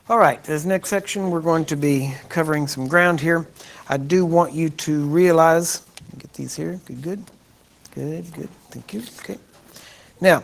All right, this next section, we're going to be covering some ground here. I do want you to realize, get these here, good, thank you, okay. Now,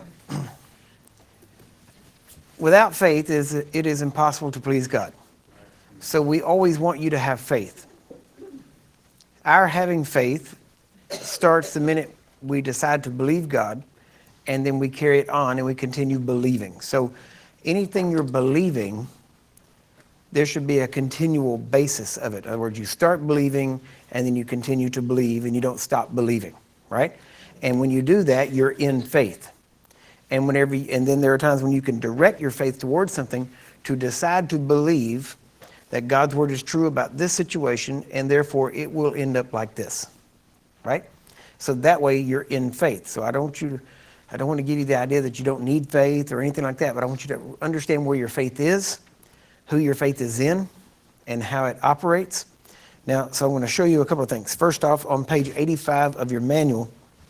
without faith, it is impossible to please God. So we always want you to have faith. Our having faith starts the minute we decide to believe God, and then we carry it on and we continue believing. So anything you're believing, there should be a continual basis of it. In other words, you start believing and then you continue to believe and you don't stop believing, right? And when you do that, you're in faith. And then there are times when you can direct your faith towards something to decide to believe that God's word is true about this situation, and therefore it will end up like this, right? So that way you're in faith. So I don't want to give you the idea that you don't need faith or anything like that, but I want you to understand where your faith is, who your faith is in, and how it operates. Now, so I'm going to show you a couple of things. First off, on page 85 of your manual,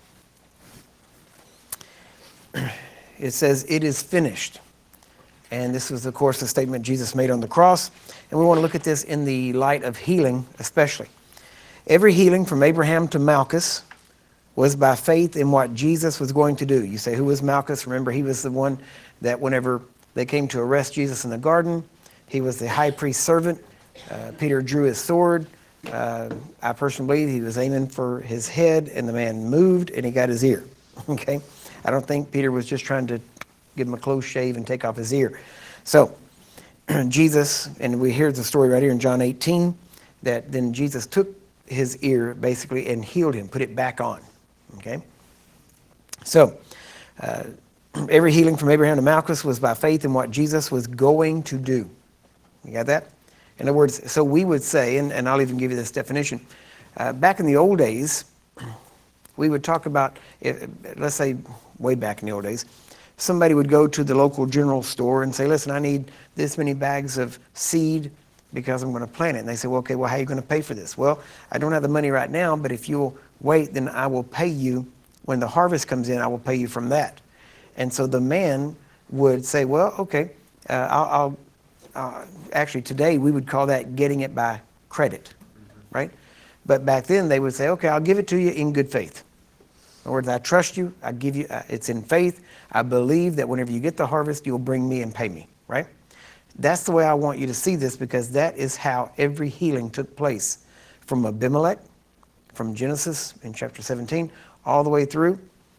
it says, "It is finished." And this was, of course, the statement Jesus made on the cross. And we want to look at this in the light of healing, especially. Every healing from Abraham to Malchus was by faith in what Jesus was going to do. You say, who was Malchus? Remember, he was the one that whenever they came to arrest Jesus in the garden, he was the high priest's servant. Peter drew his sword. I personally believe he was aiming for his head, and the man moved, and he got his ear. Okay? I don't think Peter was just trying to give him a close shave and take off his ear. So, Jesus, and we hear the story right here in John 18, that then Jesus took his ear, basically, and healed him, put it back on. Okay? So, every healing from Abraham to Malchus was by faith in what Jesus was going to do. You got that? In other words, so we would say, and I'll even give you this definition, back in the old days, we would talk about, let's say way back in the old days, somebody would go to the local general store and say, listen, I need this many bags of seed because I'm going to plant it. And they say, well, okay, well, how are you going to pay for this? Well, I don't have the money right now, but if you'll wait, then I will pay you. When the harvest comes in, I will pay you from that. And so the man would say, well, okay, actually today we would call that getting it by credit, right? But back then they would say, okay, I'll give it to you in good faith. In other words, I trust you, I give you, it's in faith. I believe that whenever you get the harvest, you'll bring me and pay me, right? That's the way I want you to see this, because that is how every healing took place from Abimelech, from Genesis in chapter 17, all the way through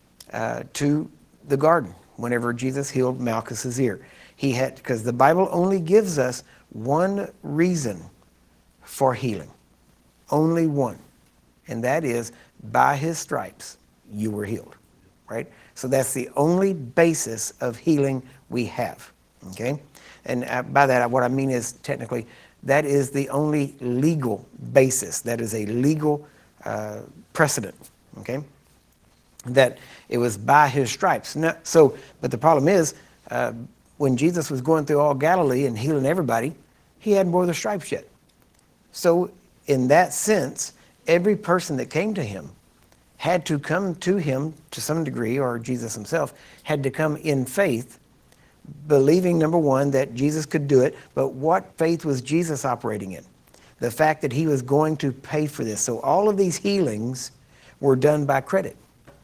to the garden, whenever Jesus healed Malchus's ear. He had, because the Bible only gives us one reason for healing, only one, and that is by his stripes you were healed, right? So that's the only basis of healing we have, okay? And by that, what I mean is technically, that is the only legal basis. That is a legal precedent, okay? That it was by his stripes. Now, but the problem is, when Jesus was going through all Galilee and healing everybody, he hadn't wore the stripes yet. So in that sense, every person that came to him had to come to him to some degree, or Jesus himself had to come in faith, believing, number one, that Jesus could do it. But what faith was Jesus operating in? The fact that he was going to pay for this. So all of these healings were done by credit.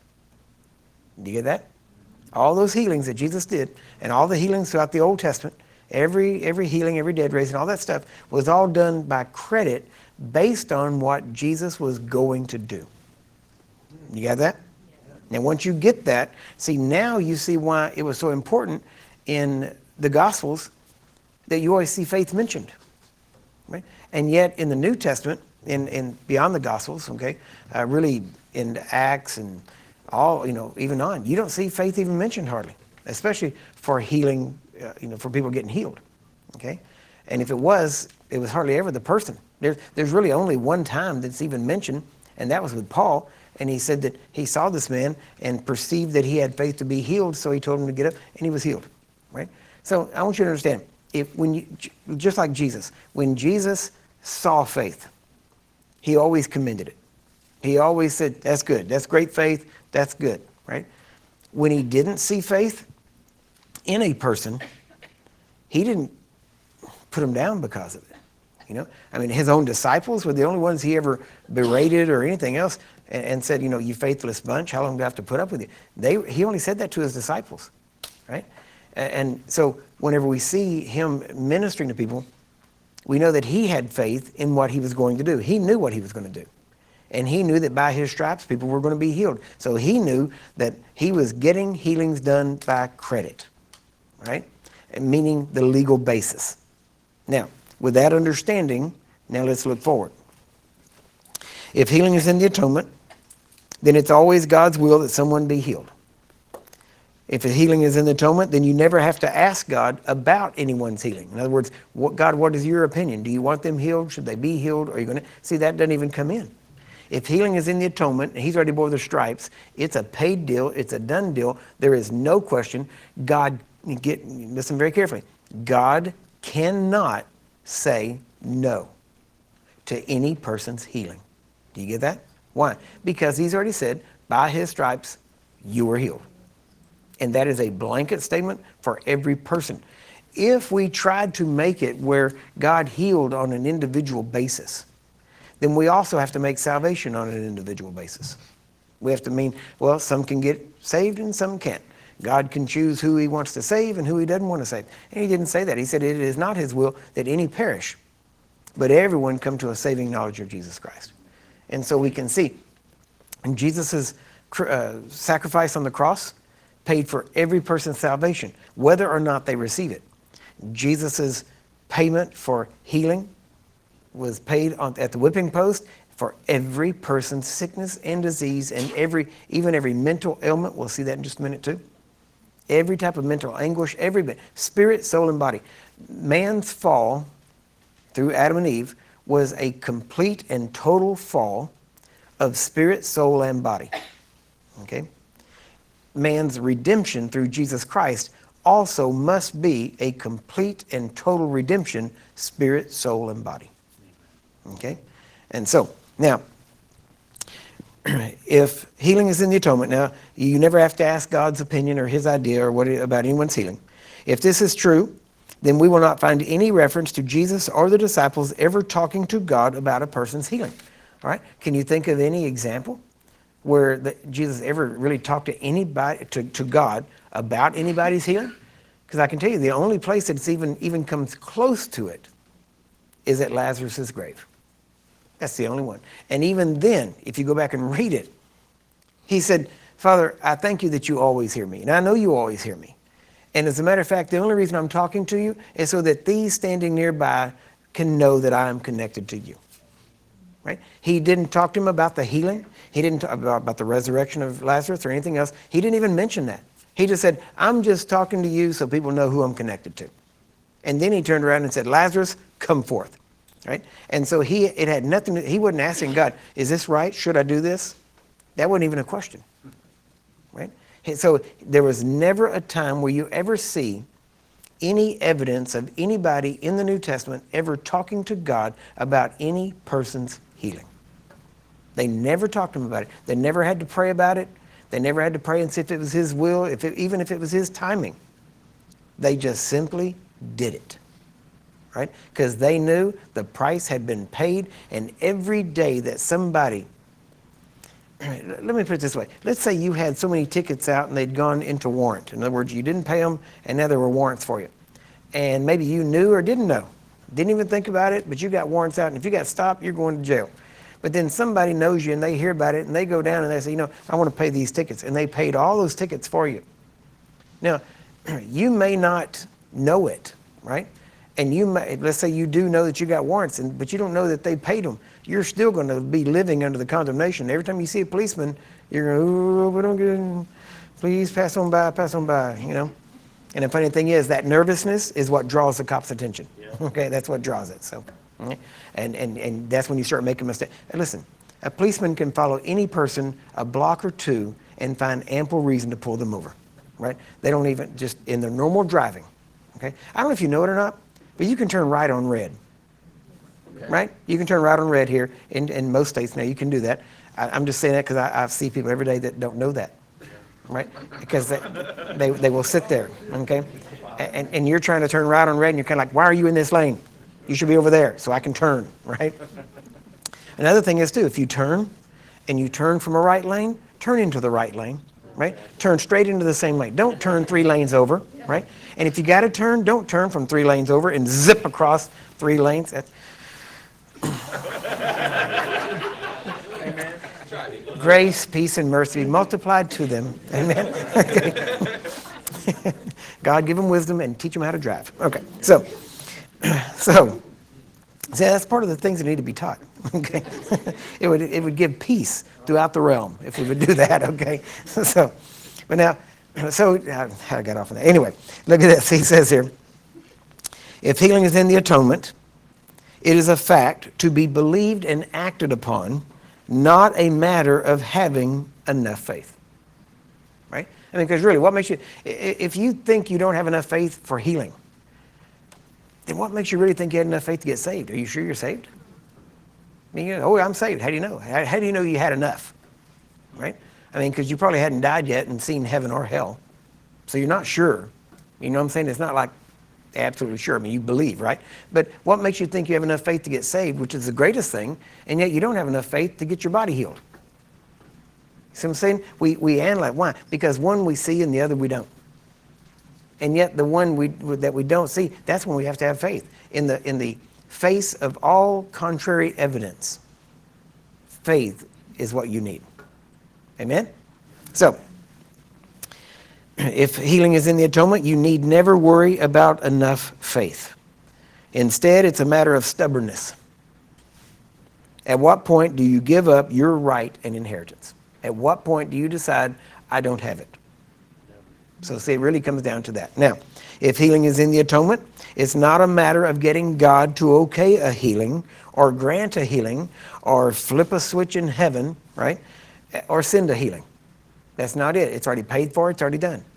Do you get that? All those healings that Jesus did, and all the healings throughout the Old Testament, every healing, every dead raising, all that stuff was all done by credit based on what Jesus was going to do. You got that? And once you get that, see, now you see why it was so important in the Gospels that you always see faith mentioned, right? And yet in the New Testament, in beyond the Gospels, okay, really in Acts and all, even on, you don't see faith even mentioned hardly, especially for healing, for people getting healed, okay? And if it was hardly ever the person. There's really only one time that's even mentioned, and that was with Paul. And he said that he saw this man and perceived that he had faith to be healed, so he told him to get up, and he was healed, right? So I want you to understand, just like Jesus, when Jesus saw faith, he always commended it. He always said, that's good, that's great faith, that's good, right? When he didn't see faith in a person, he didn't put him down because of it. You know, I mean, his own disciples were the only ones he ever berated or anything else and said, you know, you faithless bunch, how long do I have to put up with you? He only said that to his disciples, right? And so whenever we see him ministering to people, we know that he had faith in what he was going to do. He knew what he was going to do. And he knew that by his stripes, people were going to be healed. So he knew that he was getting healings done by credit, right? Meaning the legal basis. Now, with that understanding, now let's look forward. If healing is in the atonement, then it's always God's will that someone be healed. If the healing is in the atonement, then you never have to ask God about anyone's healing. In other words, God, what is your opinion? Do you want them healed? Should they be healed? Are you going to see that doesn't even come in? If healing is in the atonement, and he's already bore the stripes, it's a paid deal, it's a done deal. There is no question. Listen very carefully. God cannot say no to any person's healing. Do you get that? Why? Because he's already said, by his stripes, you were healed. And that is a blanket statement for every person. If we tried to make it where God healed on an individual basis, then we also have to make salvation on an individual basis. We have to mean, well, some can get saved and some can't. God can choose who he wants to save and who he doesn't want to save. And he didn't say that. He said it is not his will that any perish, but everyone come to a saving knowledge of Jesus Christ. And so we can see Jesus' sacrifice on the cross paid for every person's salvation, whether or not they receive it. Jesus' payment for healing was paid at the whipping post for every person's sickness and disease and even every mental ailment. We'll see that in just a minute too. Every type of mental anguish, every bit, spirit, soul, and body. Man's fall through Adam and Eve was a complete and total fall of spirit, soul, and body. Okay? Man's redemption through Jesus Christ also must be a complete and total redemption, spirit, soul, and body. Okay? And so, now, if healing is in the atonement, now, you never have to ask God's opinion or his idea or about anyone's healing. If this is true, then we will not find any reference to Jesus or the disciples ever talking to God about a person's healing. All right? Can you think of any example where Jesus ever really talked to anybody, to God about anybody's healing? Because I can tell you, the only place that even comes close to it is at Lazarus' grave. That's the only one. And even then, if you go back and read it, he said, Father, I thank you that you always hear me. And I know you always hear me. And as a matter of fact, the only reason I'm talking to you is so that these standing nearby can know that I am connected to you. Right? He didn't talk to him about the healing. He didn't talk about the resurrection of Lazarus or anything else. He didn't even mention that. He just said, I'm just talking to you so people know who I'm connected to. And then he turned around and said, Lazarus, come forth. Right? And so it had nothing he wasn't asking God, is this right? Should I do this? That wasn't even a question. Right? So there was never a time where you ever see any evidence of anybody in the New Testament ever talking to God about any person's healing. They never talked to him about it. They never had to pray about it. They never had to pray and see if it was his will, even if it was his timing. They just simply did it. Right? Because they knew the price had been paid, and every day that somebody, let me put it this way. Let's say you had so many tickets out and they'd gone into warrant. In other words, you didn't pay them and now there were warrants for you. And maybe you knew or didn't know. Didn't even think about it, but you got warrants out, and if you got stopped, you're going to jail. But then somebody knows you and they hear about it and they go down and they say, I want to pay these tickets. And they paid all those tickets for you. Now, you may not know it, right? And let's say you do know that you got warrants, but you don't know that they paid them. You're still going to be living under the condemnation. Every time you see a policeman, you're going, oh, we don't get in. Please pass on by, And the funny thing is that nervousness is what draws the cop's attention. Yeah. Okay, that's what draws it. So, and that's when you start making mistakes. And listen, a policeman can follow any person a block or two and find ample reason to pull them over, right? They don't even, just in their normal driving, okay? I don't know if you know it or not, but you can turn right on red, right? You can turn right on red here in most states now. You can do that. I'm just saying that because I see people every day that don't know that, right? Because they will sit there, okay? And you're trying to turn right on red, and you're kind of like, why are you in this lane? You should be over there so I can turn, right? Another thing is too, if you turn and you turn from a right lane, turn into the right lane, right? Turn straight into the same lane. Don't turn 3 lanes over, right? And if you got to turn, don't turn from 3 lanes over and zip across 3 lanes. Amen. Grace, peace, and mercy be multiplied to them. Amen. Okay. God give them wisdom and teach them how to drive. Okay, so see, that's part of the things that need to be taught. Okay, it would give peace throughout the realm if we would do that. Okay, but now, how I got off on that. Anyway, look at this. He says here, if healing is in the atonement, it is a fact to be believed and acted upon, not a matter of having enough faith. Right? I mean, because really, what makes you, if you think you don't have enough faith for healing, then what makes you really think you had enough faith to get saved? Are you sure you're saved? I mean, oh, I'm saved. How do you know? How do you know you had enough? Right? I mean, because you probably hadn't died yet and seen heaven or hell. So you're not sure. You know what I'm saying? It's not like absolutely sure. I mean, you believe, right? But what makes you think you have enough faith to get saved, which is the greatest thing, and yet you don't have enough faith to get your body healed? See what I'm saying? We analyze. Why? Because one we see and the other we don't. And yet the one that we don't see, that's when we have to have faith. In the face of all contrary evidence, faith is what you need. Amen? So, if healing is in the atonement, you need never worry about enough faith. Instead, it's a matter of stubbornness. At what point do you give up your right and inheritance? At what point do you decide, I don't have it? So see, it really comes down to that. Now, if healing is in the atonement, it's not a matter of getting God to okay a healing or grant a healing or flip a switch in heaven, right? Or send a healing. That's not it. It's already paid for. It's already done.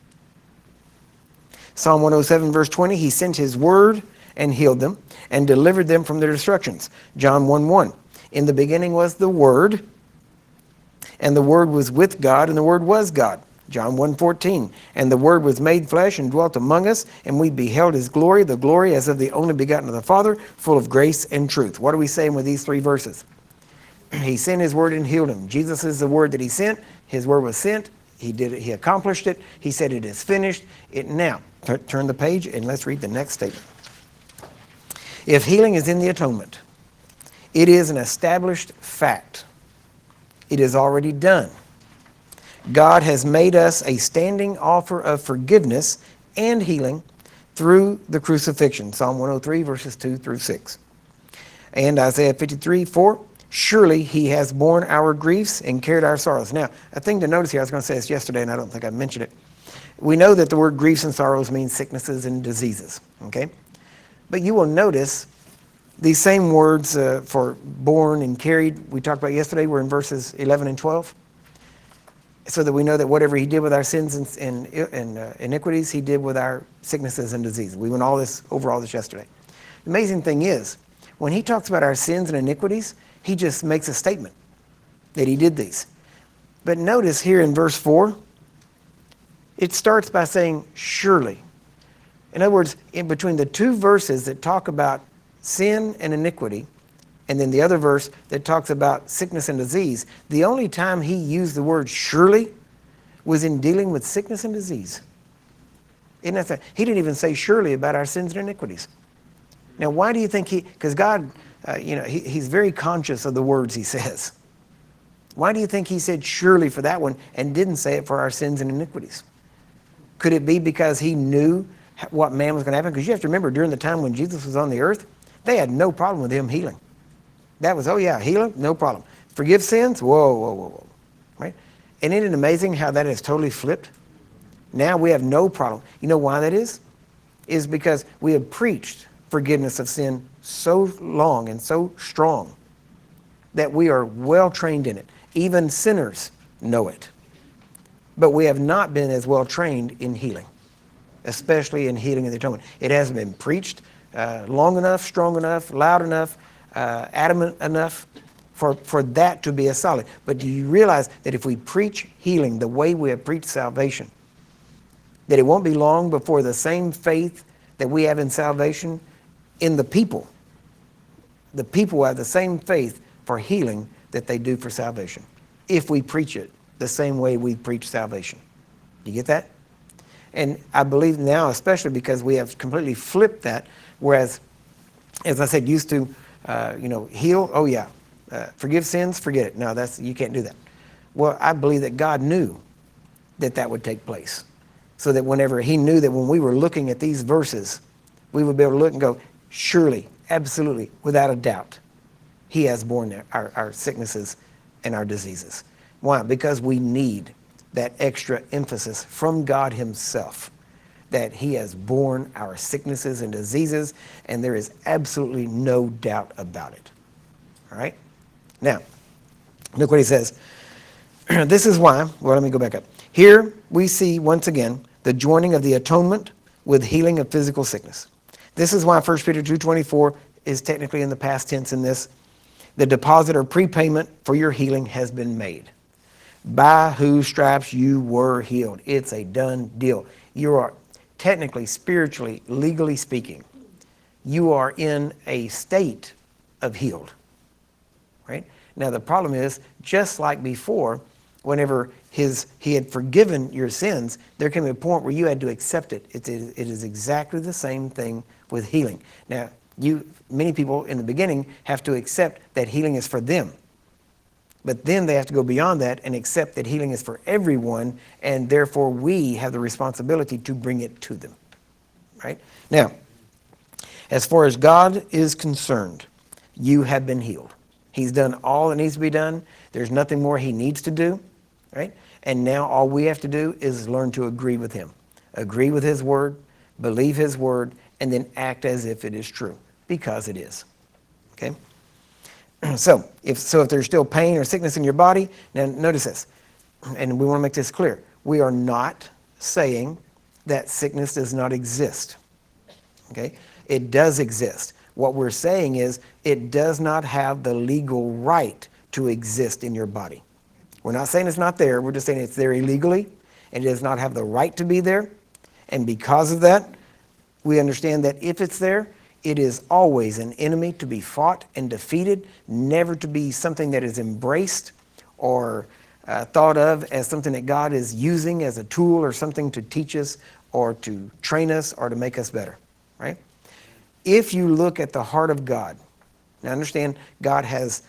Psalm 107 verse 20, he sent his word and healed them and delivered them from their destructions. John 1:1, in the beginning was the Word, and the Word was with God, and the Word was God. John 1:14, and the Word was made flesh and dwelt among us, and we beheld his glory, the glory as of the only begotten of the Father, full of grace and truth. What are we saying with these 3 verses? He sent his word and healed him. Jesus is the word that he sent. His word was sent. He did it. He accomplished it. He said it is finished. Now, turn the page and let's read the next statement. If healing is in the atonement, it is an established fact. It is already done. God has made us a standing offer of forgiveness and healing through the crucifixion. Psalm 103 verses 2 through 6. And Isaiah 53:4. Surely he has borne our griefs and carried our sorrows. Now, a thing to notice here, I was going to say this yesterday and I don't think I mentioned it. We know that the word griefs and sorrows means sicknesses and diseases, okay? But you will notice these same words for borne and carried, we talked about yesterday, were in verses 11 and 12. So that we know that whatever he did with our sins and iniquities, he did with our sicknesses and diseases. We went over all this yesterday. The amazing thing is, when he talks about our sins and iniquities, he just makes a statement that he did these. But notice here in verse 4, it starts by saying, surely. In other words, in between the 2 verses that talk about sin and iniquity, and then the other verse that talks about sickness and disease, the only time he used the word surely was in dealing with sickness and disease. Isn't that fact? He didn't even say surely about our sins and iniquities. Now, why do you think because God, he's very conscious of the words he says. Why do you think he said surely for that one and didn't say it for our sins and iniquities? Could it be because he knew what man was going to happen? Because you have to remember, during the time when Jesus was on the earth, they had no problem with him healing. That was, oh yeah, healing, no problem. Forgive sins, whoa. Right? And isn't it amazing how that has totally flipped? Now we have no problem. You know why that is? Is because we have preached forgiveness of sin so long and so strong that we are well trained in it. Even sinners know it. But we have not been as well trained in healing, especially in healing in the atonement. It hasn't been preached long enough, strong enough, loud enough, adamant enough for that to be a solid. But do you realize that if we preach healing the way we have preached salvation, that it won't be long before the same faith that we have in salvation in the people the people have the same faith for healing that they do for salvation, if we preach it the same way we preach salvation. You get that? And I believe now, especially because we have completely flipped that, whereas, as I said, used to, heal, oh yeah, forgive sins, forget it. No, you can't do that. Well, I believe that God knew that that would take place. So that whenever he knew that when we were looking at these verses, we would be able to look and go, surely, absolutely, without a doubt, he has borne our sicknesses and our diseases. Why? Because we need that extra emphasis from God himself, that he has borne our sicknesses and diseases, and there is absolutely no doubt about it. All right? Now, look what he says. This is why, well, let me go back up. Here we see, once again, the joining of the atonement with healing of physical sickness. This is why 1 Peter 2:24 is technically in the past tense in this. The deposit or prepayment for your healing has been made. By whose stripes you were healed. It's a done deal. You are technically, spiritually, legally speaking, you are in a state of healed. Right? Now the problem is, just like before, whenever he had forgiven your sins, there came a point where you had to accept it. It is exactly the same thing with healing. Now, many people in the beginning have to accept that healing is for them. But then they have to go beyond that and accept that healing is for everyone, and therefore we have the responsibility to bring it to them. Right? Now, as far as God is concerned, you have been healed. He's done all that needs to be done. There's nothing more he needs to do. Right? And now all we have to do is learn to agree with him. Agree with his word, believe his word, and then act as if it is true, because it is. Okay? So if there's still pain or sickness in your body, now notice this, and we want to make this clear. We are not saying that sickness does not exist. Okay? It does exist. What we're saying is it does not have the legal right to exist in your body. We're not saying it's not there. We're just saying it's there illegally, and it does not have the right to be there. And because of that, we understand that if it's there, it is always an enemy to be fought and defeated, never to be something that is embraced or thought of as something that God is using as a tool or something to teach us or to train us or to make us better, right? If you look at the heart of God, now understand God has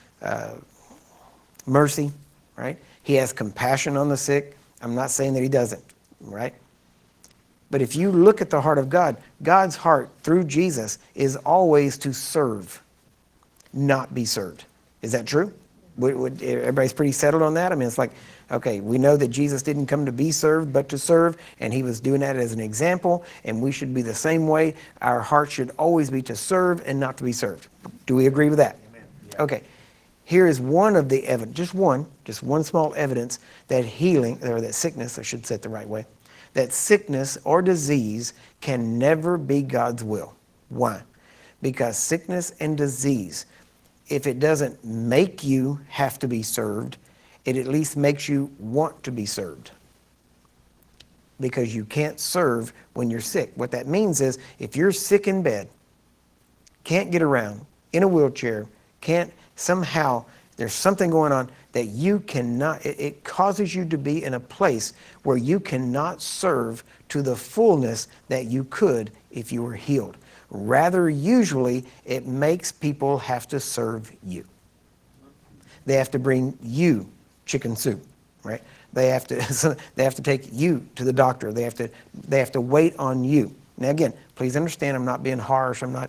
mercy, right? He has compassion on the sick. I'm not saying that he doesn't, right? But if you look at the heart of God, God's heart through Jesus is always to serve, not be served. Is that true? Everybody's pretty settled on that? I mean, it's like, okay, we know that Jesus didn't come to be served, but to serve, and he was doing that as an example, and we should be the same way. Our heart should always be to serve and not to be served. Do we agree with that? Amen. Yeah. Okay. Here is one of the evidence, just one small evidence that healing, or that sickness, I should say it the right way, that sickness or disease can never be God's will. Why? Because sickness and disease, if it doesn't make you have to be served, it at least makes you want to be served. Because you can't serve when you're sick. What that means is, if you're sick in bed, can't get around, in a wheelchair, can't somehow, there's something going on that you cannot, it causes you to be in a place where you cannot serve to the fullness that you could if you were healed. Rather, usually, it makes people have to serve you. They have to bring you chicken soup, right? They have to take you to the doctor. They have to wait on you. Now again, please understand, I'm not being harsh. I'm not,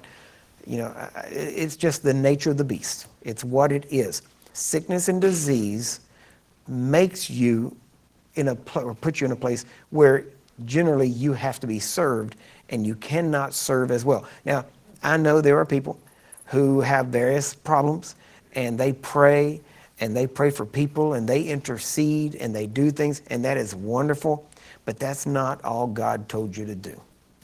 it's just the nature of the beast. It's what it is. Sickness and disease makes you or puts you in a place where generally you have to be served, and you cannot serve as well. Now, I know there are people who have various problems, and they pray for people, and they intercede, and they do things, and that is wonderful, but that's not all God told you to do.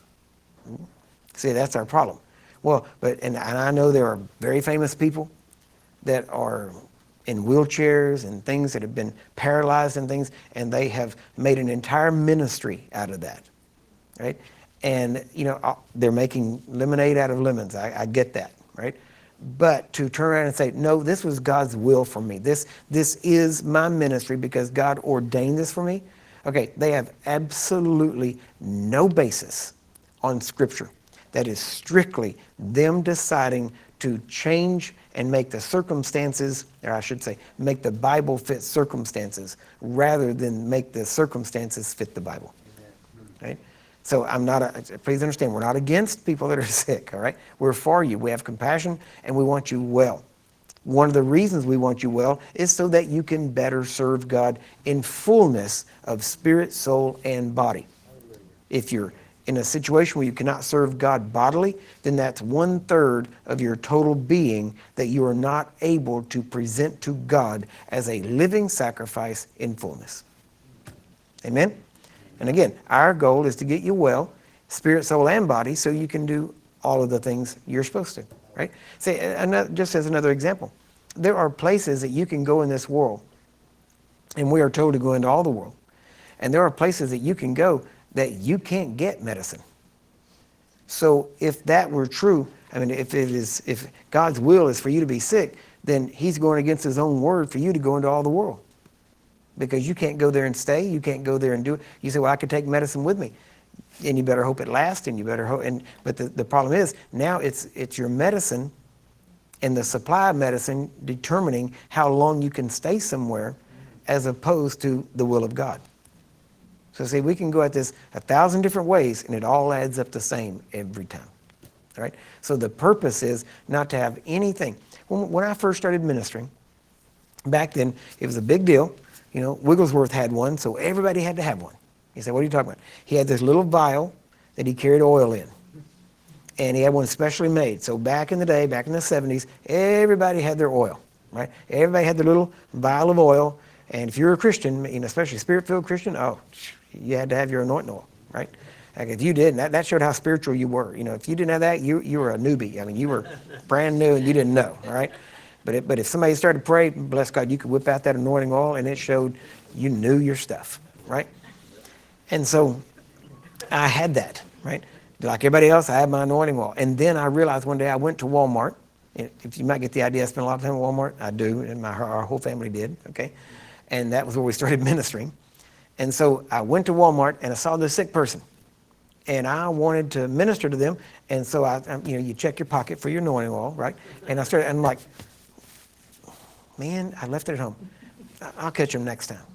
See, that's our problem. Well, and I know there are very famous people that are in wheelchairs and things, that have been paralyzed and things, and they have made an entire ministry out of that, right? And, they're making lemonade out of lemons. I get that, right? but to turn around and say, no, this was God's will for me. This is my ministry because God ordained this for me. Okay, they have absolutely no basis on Scripture. That is strictly them deciding to change and make the circumstances, or I should say, make the Bible fit circumstances rather than make the circumstances fit the Bible. Right? So please understand, we're not against people that are sick, all right? We're for you. We have compassion and we want you well. One of the reasons we want you well is so that you can better serve God in fullness of spirit, soul, and body. If you're in a situation where you cannot serve God bodily, then that's 1/3 of your total being that you are not able to present to God as a living sacrifice in fullness. Amen? And again, our goal is to get you well, spirit, soul, and body, so you can do all of the things you're supposed to, right? Say, just as another example, there are places that you can go in this world, and we are told to go into all the world. And there are places that you can go that you can't get medicine. So if that were true, I mean, if God's will is for you to be sick, then he's going against his own word for you to go into all the world. Because you can't go there and stay. You can't go there and do it. You say, well, I could take medicine with me. And you better hope it lasts, and you better hope. But the problem is, now it's your medicine and the supply of medicine determining how long you can stay somewhere as opposed to the will of God. So see, we can go at this 1,000 different ways, and it all adds up the same every time. All right? So the purpose is not to have anything. When I first started ministering, back then, it was a big deal. You know, Wigglesworth had one, so everybody had to have one. He said, what are you talking about? He had this little vial that he carried oil in. And he had one specially made. So back in the day, back in the 70s, everybody had their oil, right? Everybody had their little vial of oil. And if you're a Christian, you know, especially a spirit-filled Christian, oh, you had to have your anointing oil, right? Like if you didn't, that showed how spiritual you were. You know, if you didn't have that, you were a newbie. I mean, you were brand new and you didn't know, all right? But if somebody started to pray, bless God, you could whip out that anointing oil and it showed you knew your stuff, right? And so I had that, right? Like everybody else, I had my anointing oil. And then I realized one day I went to Walmart. If you might get the idea, I spent a lot of time at Walmart. I do, and our whole family did, okay? And that was where we started ministering. And so I went to Walmart and I saw this sick person. And I wanted to minister to them. And so you check your pocket for your anointing oil, right? And I'm like, man, I left it at home. I'll catch them next time.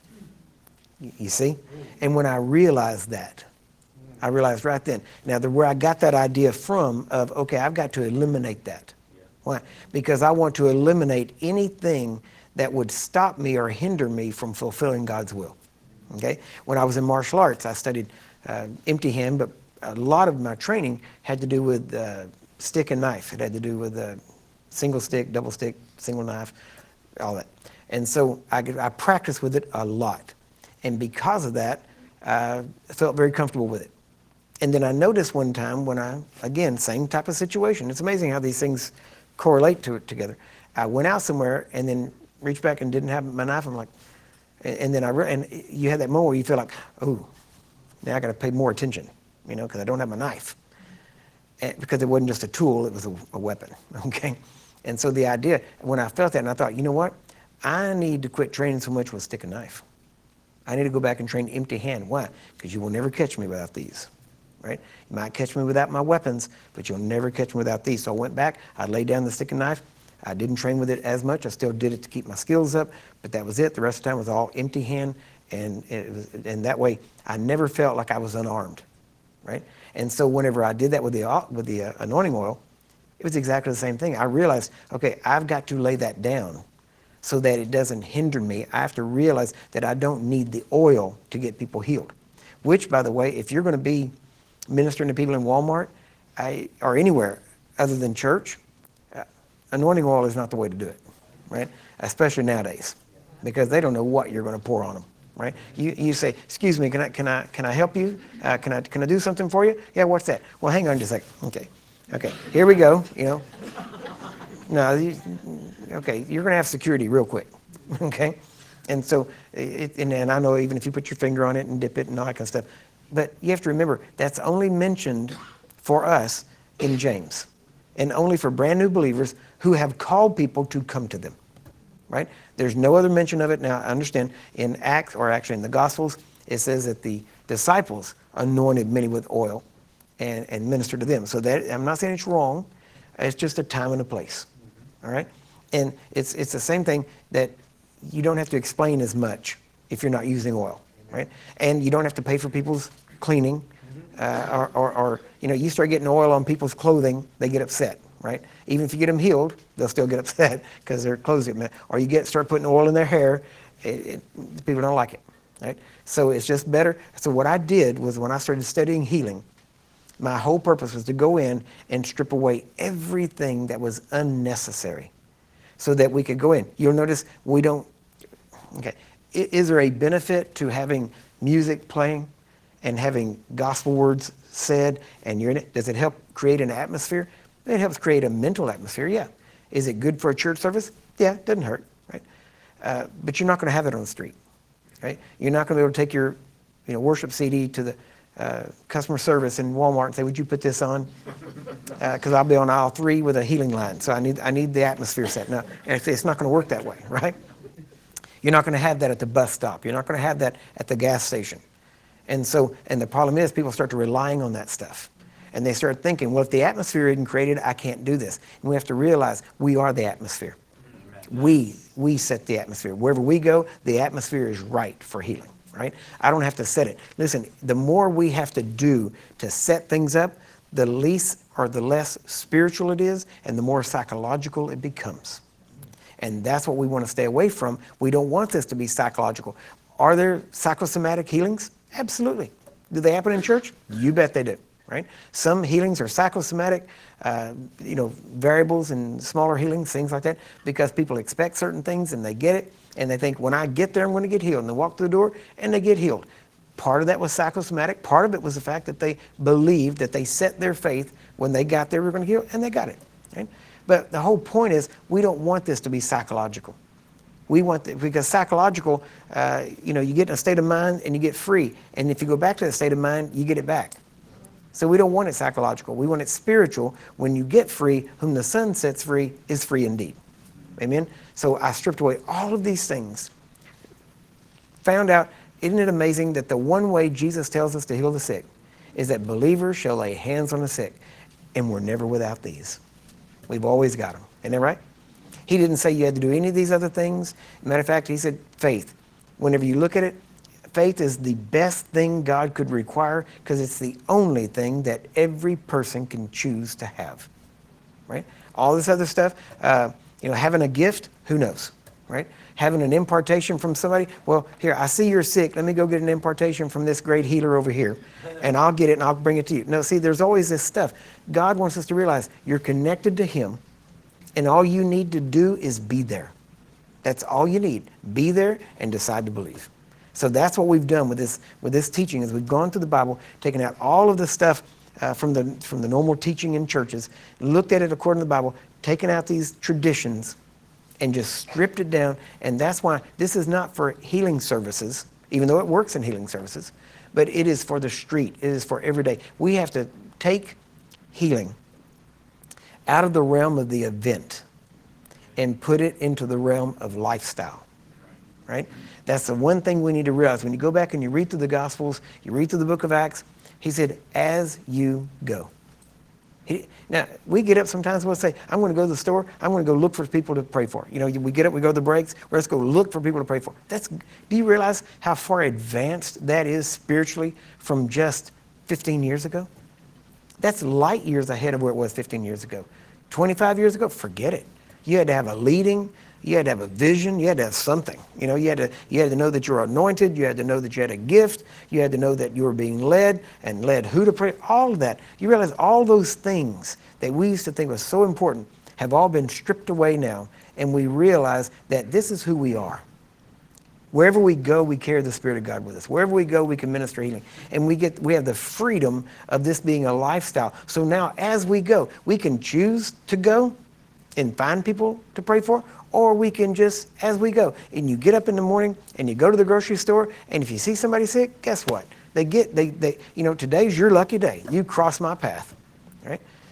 You see? And when I realized that, I realized right then. Now, where I got that idea from of, okay, I've got to eliminate that. Why? Because I want to eliminate anything that would stop me or hinder me from fulfilling God's will. Okay? When I was in martial arts, I studied empty hand, but a lot of my training had to do with stick and knife. It had to do with single stick, double stick, single knife, all that. And so I practiced with it a lot. And because of that, I felt very comfortable with it. And then I noticed one time when again, same type of situation. It's amazing how these things correlate to it together. I went out somewhere and then reached back and didn't have my knife. I'm like, and then and you had that moment where you feel like, oh, now I got to pay more attention, because I don't have my knife. Because it wasn't just a tool, it was a weapon, okay? And so the idea, when I felt that, and I thought, you know what? I need to quit training so much with stick and knife. I need to go back and train empty hand. Why? Because you will never catch me without these, right? You might catch me without my weapons, but you'll never catch me without these. So I went back, I laid down the stick and knife. I didn't train with it as much. I still did it to keep my skills up, but that was it. The rest of the time was all empty hand, and that way I never felt like I was unarmed, right? And so whenever I did that with the anointing oil, it was exactly the same thing. I realized, okay, I've got to lay that down so that it doesn't hinder me. I have to realize that I don't need the oil to get people healed. Which, by the way, if you're going to be ministering to people in Walmart or anywhere other than church, anointing oil is not the way to do it, right? Especially nowadays, because they don't know what you're going to pour on them, right? You say, excuse me, can I help you? Can I do something for you? Yeah, what's that? Well, hang on just a second. Okay, here we go. No, okay, you're going to have security real quick, okay? And so, and I know even if you put your finger on it and dip it and all that kind of stuff, but you have to remember that's only mentioned for us in James. and only for brand new believers who have called people to come to them. Right? There's no other mention of it. Now, I understand in Acts, or actually in the Gospels, it says that the disciples anointed many with oil and ministered to them. So that, I'm not saying it's wrong. It's just a time and a place. All right? And it's the same thing that you don't have to explain as much if you're not using oil. Right? And you don't have to pay for people's cleaning. Or you start getting oil on people's clothing, they get upset. Right? Even if you get them healed, they'll still get upset because their clothes get messed. Or you start putting oil in their hair, people don't like it. Right? So it's just better. So what I did was, when I started studying healing, my whole purpose was to go in and strip away everything that was unnecessary so that we could go in. You'll notice we don't, okay. Is there a benefit to having music playing and having gospel words said and you're in it? Does it help create an atmosphere? It helps create a mental atmosphere, yeah. Is it good for a church service? Yeah, it doesn't hurt, right? But you're not going to have it on the street, right? You're not going to be able to take your worship CD to the customer service in Walmart and say, would you put this on? Because I'll be on aisle 3 with a healing line, so I need the atmosphere set. No, it's not going to work that way, right? You're not going to have that at the bus stop. You're not going to have that at the gas station. And the problem is, people start to relying on that stuff. And they start thinking, well, if the atmosphere isn't created, I can't do this. And we have to realize we are the atmosphere. We set the atmosphere. Wherever we go, the atmosphere is right for healing, right? I don't have to set it. Listen, the more we have to do to set things up, the least or the less spiritual it is, and the more psychological it becomes. And that's what we want to stay away from. We don't want this to be psychological. Are there psychosomatic healings? Absolutely. Do they happen in church? You bet they do. Right? Some healings are psychosomatic, variables and smaller healings, things like that, because people expect certain things and they get it, and they think, when I get there, I'm going to get healed. And they walk through the door and they get healed. Part of that was psychosomatic. Part of it was the fact that they believed, that they set their faith when they got there, we were going to heal, and they got it. Right? But the whole point is, we don't want this to be psychological. We want because psychological, you get in a state of mind and you get free. And if you go back to that state of mind, you get it back. So we don't want it psychological. We want it spiritual. When you get free, whom the Son sets free is free indeed. Amen? So I stripped away all of these things. Found out, isn't it amazing that the one way Jesus tells us to heal the sick is that believers shall lay hands on the sick. And we're never without these. We've always got them. Isn't that right? He didn't say you had to do any of these other things. Matter of fact, he said faith. Whenever you look at it, faith is the best thing God could require, because it's the only thing that every person can choose to have, right? All this other stuff, having a gift, who knows, right? Having an impartation from somebody, well, here, I see you're sick. Let me go get an impartation from this great healer over here, and I'll get it and I'll bring it to you. No, see, there's always this stuff. God wants us to realize you're connected to Him, and all you need to do is be there. That's all you need. Be there and decide to believe. So that's what we've done with this teaching, is we've gone through the Bible, taken out all of the stuff from the normal teaching in churches, looked at it according to the Bible, taken out these traditions, and just stripped it down. And that's why this is not for healing services, even though it works in healing services, but it is for the street. It is for every day. We have to take healing out of the realm of the event and put it into the realm of lifestyle, right? That's the one thing we need to realize. When you go back and you read through the Gospels, you read through the book of Acts, he said, as you go. Now, we get up sometimes, we'll say, I'm going to go to the store, I'm going to go look for people to pray for. We get up, we go to the breaks, let's go look for people to pray for. Do you realize how far advanced that is spiritually from just 15 years ago? That's light years ahead of where it was 15 years ago. 25 years ago, forget it. You had to have a leading, you had to have a vision, you had to have something. You had to know that you're anointed, you had to know that you had a gift, you had to know that you were being led, and led who to pray, all of that. You realize all those things that we used to think was so important have all been stripped away now, and we realize that this is who we are. Wherever we go, we carry the Spirit of God with us. Wherever we go, we can minister healing. And we have the freedom of this being a lifestyle. So now as we go, we can choose to go and find people to pray for, or we can just, as we go, and you get up in the morning and you go to the grocery store, and if you see somebody sick, guess what? Today's your lucky day. You cross my path, right?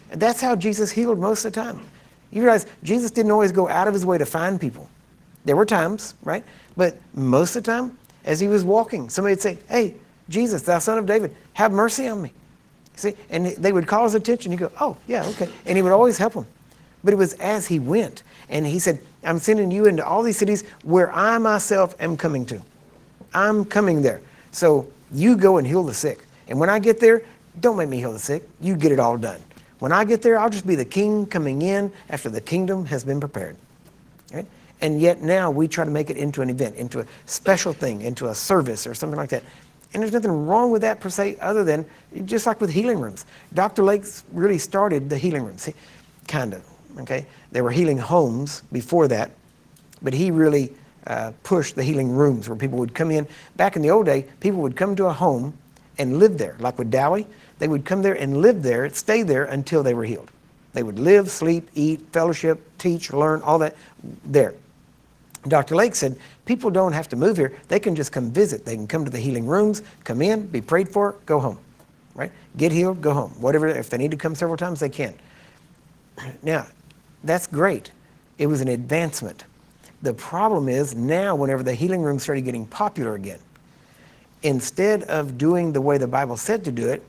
And that's how Jesus healed most of the time. You realize Jesus didn't always go out of his way to find people. There were times, right? But most of the time, as he was walking, somebody would say, hey, Jesus, thou son of David, have mercy on me. See, and they would call his attention. He'd go, oh, yeah, okay. And he would always help them. But it was as he went. And he said, I'm sending you into all these cities where I myself am coming to. I'm coming there. So you go and heal the sick. And when I get there, don't make me heal the sick. You get it all done. When I get there, I'll just be the king coming in after the kingdom has been prepared. Right? And yet now we try to make it into an event, into a special thing, into a service or something like that. And there's nothing wrong with that per se, other than just like with healing rooms. Dr. Lakes really started the healing rooms, kind of. Okay, there were healing homes before that, but he really pushed the healing rooms where people would come in. Back in the old day, people would come to a home and live there, like with Dowie. They would come there and live there, stay there until they were healed. They would live, sleep, eat, fellowship, teach, learn, all that there. Dr. Lake said, people don't have to move here. They can just come visit. They can come to the healing rooms, come in, be prayed for, go home, right? Get healed, go home. Whatever, if they need to come several times, they can. Now, that's great. It was an advancement. The problem is now whenever the healing room started getting popular again, instead of doing the way the Bible said to do it,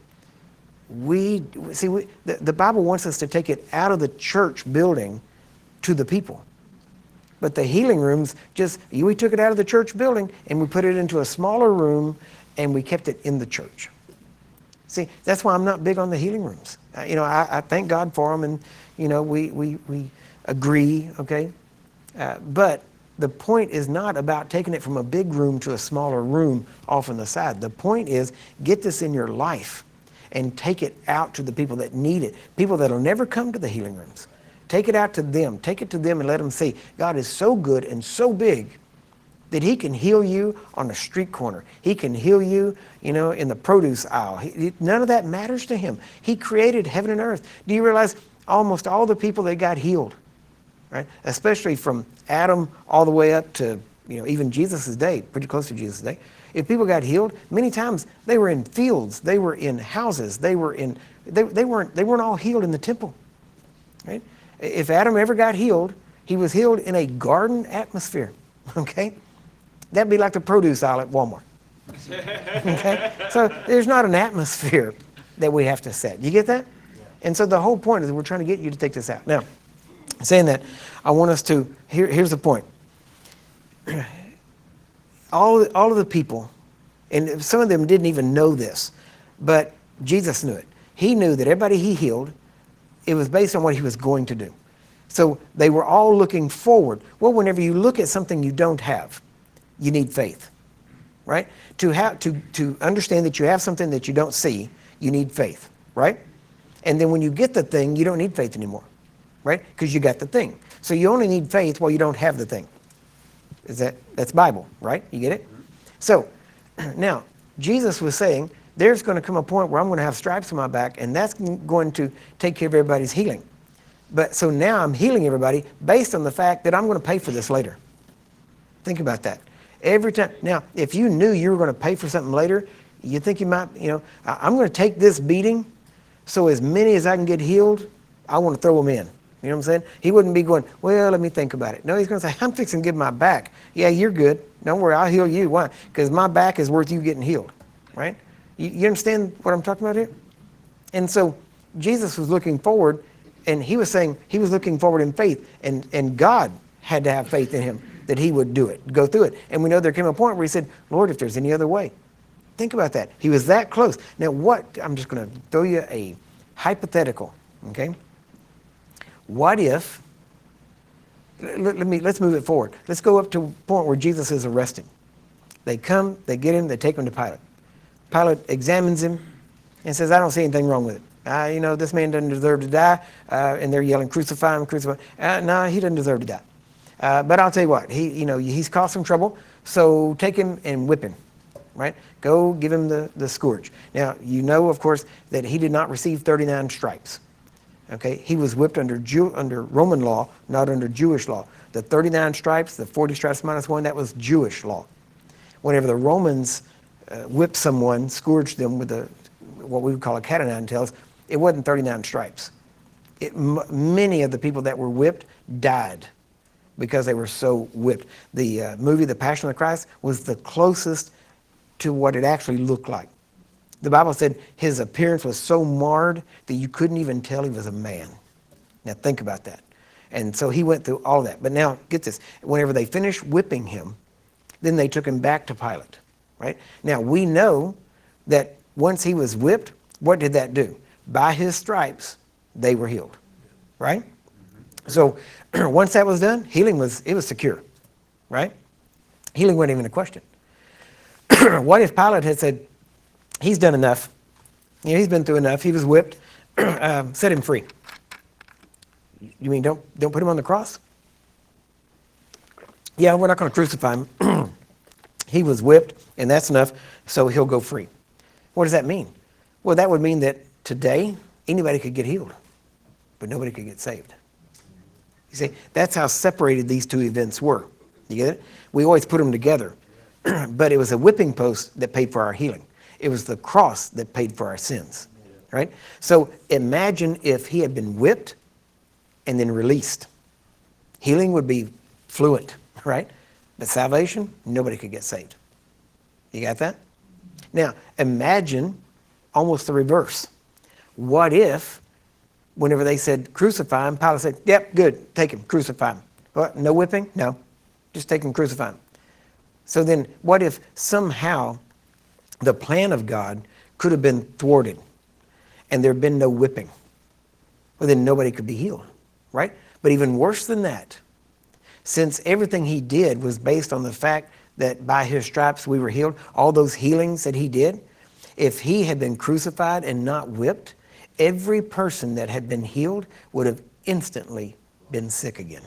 the Bible wants us to take it out of the church building to the people. But the healing rooms, we took it out of the church building and we put it into a smaller room and we kept it in the church. See, that's why I'm not big on the healing rooms. I thank God for them, and we agree, okay? But the point is not about taking it from a big room to a smaller room off on the side. The point is, get this in your life and take it out to the people that need it, people that will never come to the healing rooms. Take it out to them. Take it to them and let them see God is so good and so big that he can heal you on a street corner. He can heal you, in the produce aisle. None of that matters to him. He created heaven and earth. Do you realize almost all the people that got healed, right? Especially from Adam all the way up to, even Jesus' day, pretty close to Jesus' day. If people got healed, many times they were in fields, they were in houses, they weren't all healed in the temple, right? If Adam ever got healed, he was healed in a garden atmosphere, okay? That'd be like the produce aisle at Walmart, okay? So there's not an atmosphere that we have to set. You get that? And so the whole point is we're trying to get you to take this out. Now, saying that, I want us to, here's the point. All of the people, and some of them didn't even know this, but Jesus knew it. He knew that everybody he healed, it was based on what he was going to do. So they were all looking forward. Well, whenever you look at something you don't have, you need faith, right? To understand that you have something that you don't see, you need faith, right? And then when you get the thing, you don't need faith anymore, right? Because you got the thing. So you only need faith while you don't have the thing. That's Bible, right? You get it? So now, Jesus was saying, there's going to come a point where I'm going to have stripes on my back, and that's going to take care of everybody's healing. But so now I'm healing everybody based on the fact that I'm going to pay for this later. Think about that. Every time. Now, if you knew you were going to pay for something later, you think you might, I'm going to take this beating, so as many as I can get healed, I want to throw them in. You know what I'm saying? He wouldn't be going, well, let me think about it. No, he's going to say, I'm fixing to give my back. Yeah, you're good. Don't worry, I'll heal you. Why? Because my back is worth you getting healed, right? You understand what I'm talking about here? And so Jesus was looking forward, and he was saying he was looking forward in faith, and God had to have faith in him that he would do it, go through it. And we know there came a point where he said, Lord, if there's any other way. Think about that. He was that close. Now I'm just going to throw you a hypothetical, okay? What if, let's move it forward. Let's go up to a point where Jesus is arrested. They come, they get him, they take him to Pilate. Pilate examines him and says, I don't see anything wrong with it. This man doesn't deserve to die. And they're yelling, crucify him, crucify him. No, he doesn't deserve to die. But I'll tell you what, he's caused some trouble, so take him and whip him, right? Go give him the scourge. Now, of course, that he did not receive 39 stripes. Okay, he was whipped under Roman law, not under Jewish law. The 39 stripes, the 40 stripes minus one, that was Jewish law. Whenever the Romans whipped someone, scourged them with what we would call a cat o' nine tails, it wasn't 39 stripes. Many of the people that were whipped died because they were so whipped. The movie The Passion of the Christ was the closest to what it actually looked like. The Bible said his appearance was so marred that you couldn't even tell he was a man. Now think about that. And so he went through all that. But now, get this. Whenever they finished whipping him, then they took him back to Pilate, right? Now, we know that once he was whipped, what did that do? By his stripes, they were healed, right? So once that was done, healing was secure, right? Healing wasn't even a question. What if Pilate had said, he's done enough. You know, he's been through enough. He was whipped. Set him free. You mean don't put him on the cross? Yeah, we're not going to crucify him. He was whipped, and that's enough, so he'll go free. What does that mean? Well, that would mean that today, anybody could get healed, but nobody could get saved. You see, that's how separated these two events were. You get it? We always put them together. But it was a whipping post that paid for our healing. It was the cross that paid for our sins, right? So imagine if he had been whipped and then released. Healing would be fluent, right? But salvation, nobody could get saved. You got that? Now, imagine almost the reverse. What if, whenever they said crucify him, Pilate said, yep, good, take him, crucify him. What, no whipping? No, just take him, crucify him. So then what if somehow the plan of God could have been thwarted and there had been no whipping? Well, then nobody could be healed, right? But even worse than that, since everything he did was based on the fact that by his stripes we were healed, all those healings that he did, if he had been crucified and not whipped, every person that had been healed would have instantly been sick again.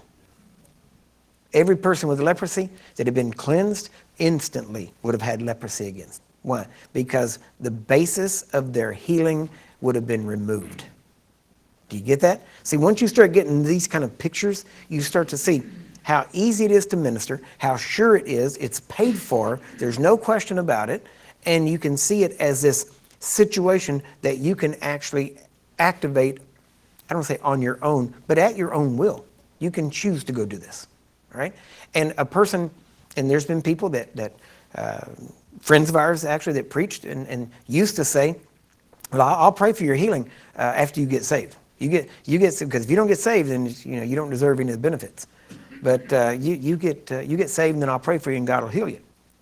Every person with leprosy that had been cleansed instantly would have had leprosy again. Why? Because the basis of their healing would have been removed. Do you get that? See, once you start getting these kind of pictures, you start to see how easy it is to minister, how sure it is, it's paid for, there's no question about it, and you can see it as this situation that you can actually activate, I don't say on your own, but at your own will. You can choose to go do this, right? And a person, and there's been people that friends of ours actually that preached and used to say, well, I'll pray for your healing after you get saved. You get because if you don't get saved, then you don't deserve any of the benefits. But you get saved, and then I'll pray for you, and God will heal you.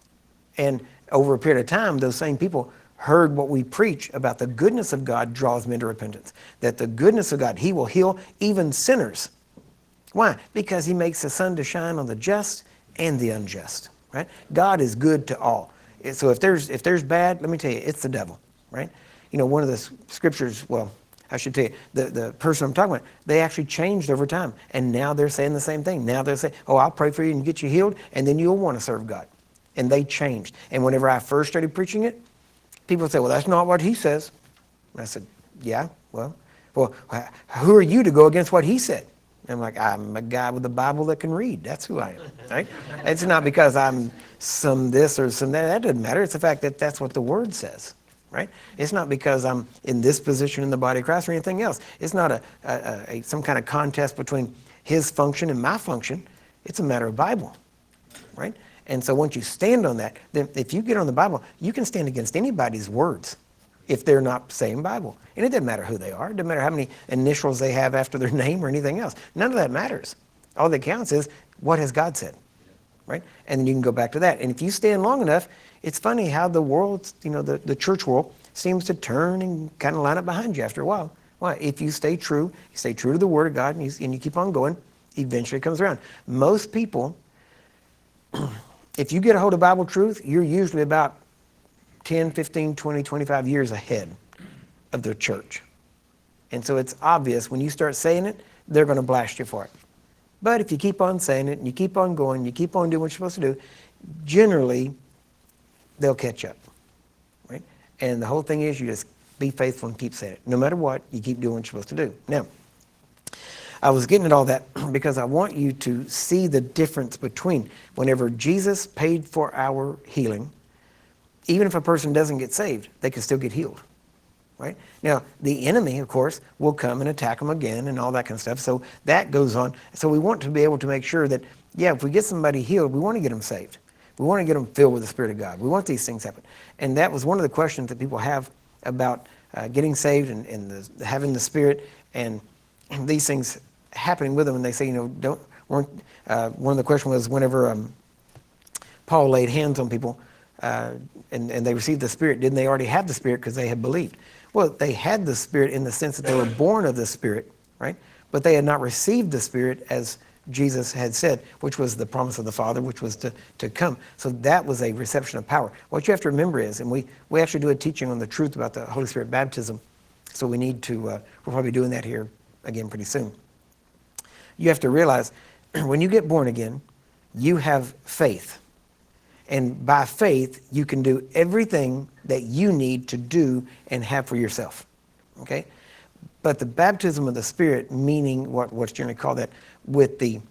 And over a period of time, those same people heard what we preach about the goodness of God draws men to repentance. That the goodness of God, He will heal even sinners. Why? Because He makes the sun to shine on the just and the unjust. Right? God is good to all. So if there's bad, let me tell you, it's the devil. Right? One of the scriptures. Well, I should tell you, the person I'm talking about, they actually changed over time. And now they're saying the same thing. Now they're saying, oh, I'll pray for you and get you healed, and then you'll want to serve God. And they changed. And whenever I first started preaching it, people would say, well, that's not what he says. And I said, yeah, well, who are you to go against what he said? And I'm like, I'm a guy with a Bible that can read. That's who I am, right? It's not because I'm some this or some that. That doesn't matter. It's the fact that that's what the Word says. Right? It's not because I'm in this position in the body of Christ or anything else. It's not some kind of contest between his function and my function. It's a matter of Bible, right? And so once you stand on that, then if you get on the Bible, you can stand against anybody's words if they're not saying Bible. And it doesn't matter who they are. It doesn't matter how many initials they have after their name or anything else. None of that matters. All that counts is what has God said, right? And then you can go back to that. And if you stand long enough, it's funny how the world, the church world seems to turn and kind of line up behind you after a while. Why? If you stay true to the Word of God and you keep on going, eventually it comes around. Most people, if you get a hold of Bible truth, you're usually about 10, 15, 20, 25 years ahead of the church. And so it's obvious when you start saying it, they're going to blast you for it. But if you keep on saying it and you keep on going, you keep on doing what you're supposed to do, generally, they'll catch up, right? And the whole thing is you just be faithful and keep saying it. No matter what, you keep doing what you're supposed to do. Now, I was getting at all that because I want you to see the difference between whenever Jesus paid for our healing, even if a person doesn't get saved, they can still get healed. right? Now, the enemy, of course, will come and attack them again and all that kind of stuff. So that goes on. So we want to be able to make sure that, yeah, if we get somebody healed, we want to get them saved. We want to get them filled with the Spirit of God. We want these things happen. And that was one of the questions that people have about getting saved and having the Spirit and these things happening with them. And they say, one of the questions was whenever Paul laid hands on people and they received the Spirit, didn't they already have the Spirit because they had believed? Well, they had the Spirit in the sense that they were born of the Spirit, right? But they had not received the Spirit as Jesus had said, which was the promise of the Father, which was to come. So that was a reception of power. What you have to remember is, and we actually do a teaching on the truth about the Holy Spirit baptism, so we need to, we're probably doing that here again pretty soon. You have to realize, when you get born again, you have faith. And by faith, you can do everything that you need to do and have for yourself, okay? But the baptism of the Spirit, meaning what's generally called that, with the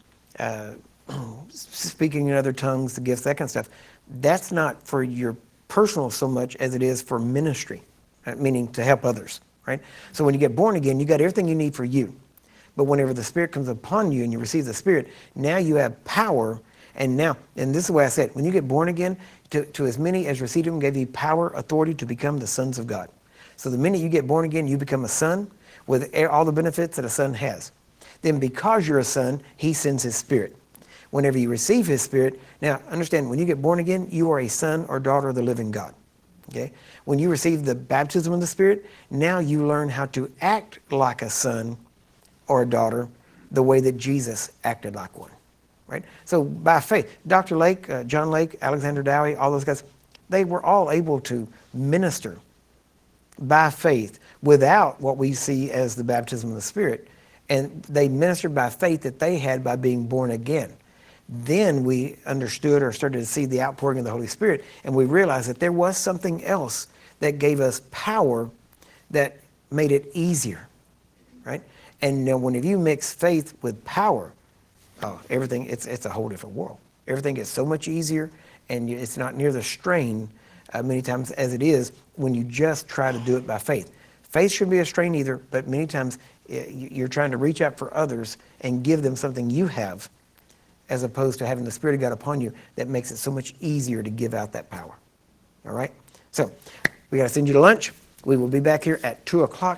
speaking in other tongues, the gifts, that kind of stuff, that's not for your personal so much as it is for ministry, meaning to help others, right? So when you get born again, you got everything you need for you. But whenever the Spirit comes upon you and you receive the Spirit, now you have power. And this is the way I said, when you get born again, to as many as received him gave you power, authority to become the sons of God. So the minute you get born again, you become a son with all the benefits that a son has. Then because you're a son, he sends his Spirit. Whenever you receive his Spirit, now understand, when you get born again, you are a son or daughter of the living God. Okay? When you receive the baptism of the Spirit, now you learn how to act like a son or a daughter the way that Jesus acted like one. Right? So by faith, Dr. Lake, John Lake, Alexander Dowie, all those guys, they were all able to minister by faith without what we see as the baptism of the Spirit. And they ministered by faith that they had by being born again. Then we understood or started to see the outpouring of the Holy Spirit, and we realized that there was something else that gave us power that made it easier, right? And when you mix faith with power, everything, it's a whole different world. Everything gets so much easier, and it's not near the strain many times as it is when you just try to do it by faith. Faith shouldn't be a strain either, but many times you're trying to reach out for others and give them something you have, as opposed to having the Spirit of God upon you that makes it so much easier to give out that power. All right? So we got to send you to lunch. We will be back here at 2 o'clock.